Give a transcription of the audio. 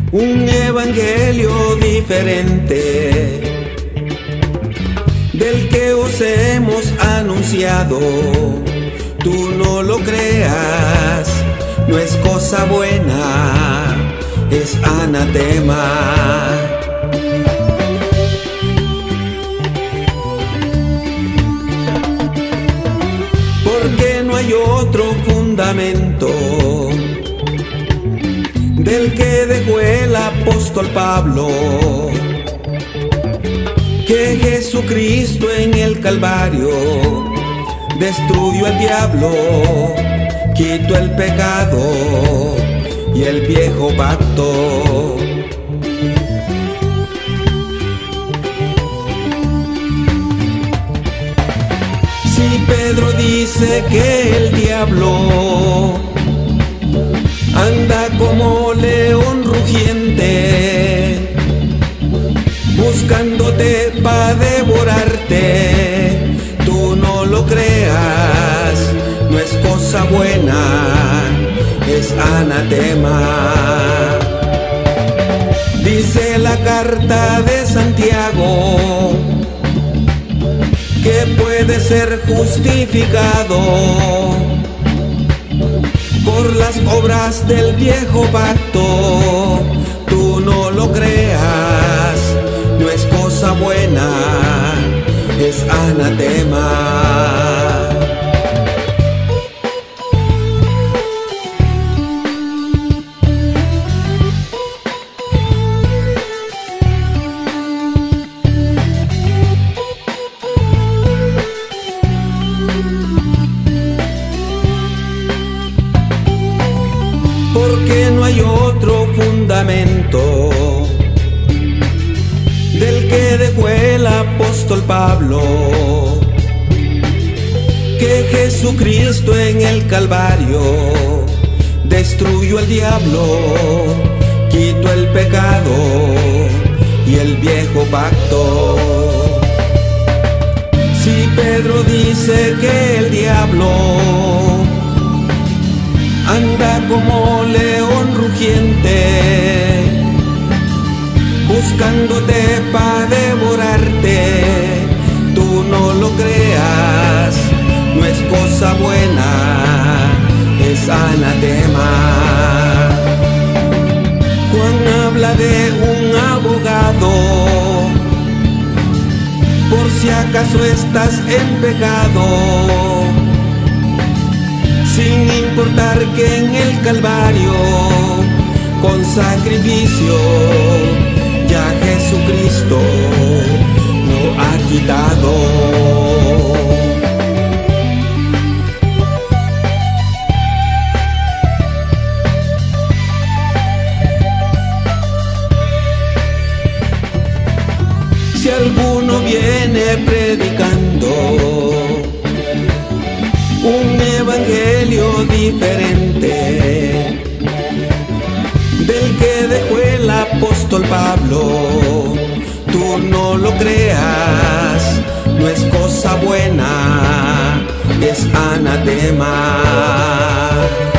Un evangelio diferente del que os hemos anunciado. Tú no lo creas, no es cosa buena, es anatema. Porque no hay otro fundamento del que dejó el apóstol Pablo, que Jesucristo en el Calvario destruyó al diablo, quitó el pecado y el viejo pacto. Si Pedro dice que el diablo anda como león rugiente, buscándote para devorarte, tú no lo creas, no es cosa buena, es anatema. Dice la carta de Santiago que puede ser justificado por las obras del viejo pacto. Tú no lo creas, no es cosa buena, es anatema. Porque no hay otro fundamento del que dejó el apóstol Pablo, que Jesucristo en el Calvario destruyó al diablo, quitó el pecado y el viejo pacto. Si Pedro dice que el diablo anda como león rugiente, buscándote para devorarte, tú no lo creas, no es cosa buena, es anatema. Juan habla de un abogado, por si acaso estás en pecado, sin importar que en el Calvario, con sacrificio, ya Jesucristo lo ha quitado. Si alguno viene predicando un evangelio diferente del que dejó el apóstol Pablo, tú no lo creas, no es cosa buena, es anatema.